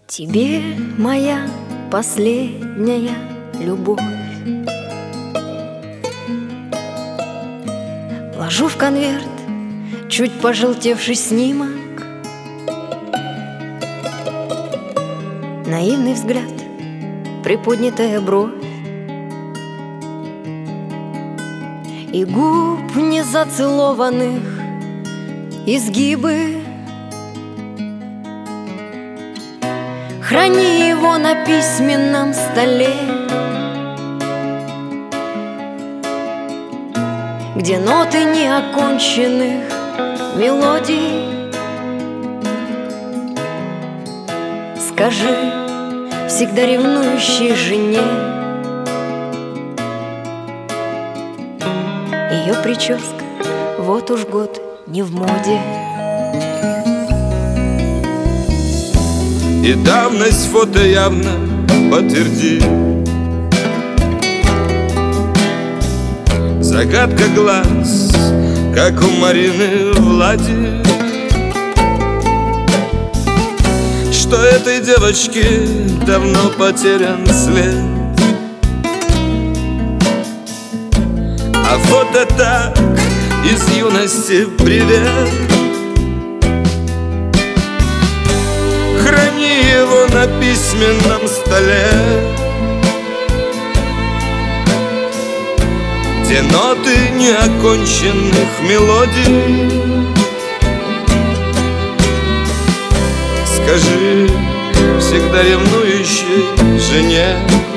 Тебе моя последняя любовь ложу в конверт чуть пожелтевший снимок, наивный взгляд, приподнятая бровь и губ незацелованных изгибы. Храни его на письменном столе, где ноты неоконченных мелодий. Скажи всегда ревнующей жене, ее прическа вот уж год не в моде. И давность фото явно подтвердит. Загадка глаз, как у Марины Влади, что этой девочке давно потерян след. А фото так из юности привет. Храни его на письменном столе, где ноты неоконченных мелодий. Скажи всегда ревнующей жене,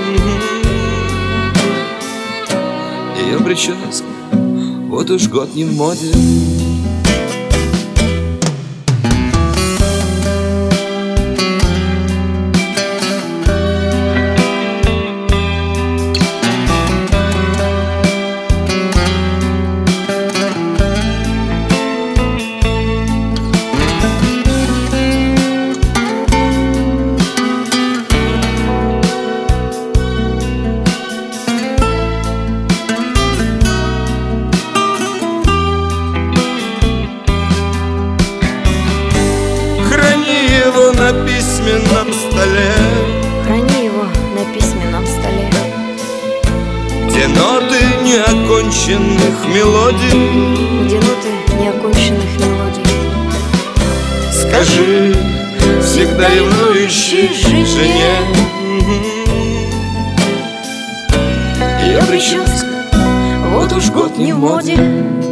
ее прическа вот уж год не в моде. На письменном столе, храни его на письменном столе, где ноты неоконченных мелодий. где ноты неоконченных мелодий. Скажи всегда ревнующей жене, ее прическа вот уж год не в моде.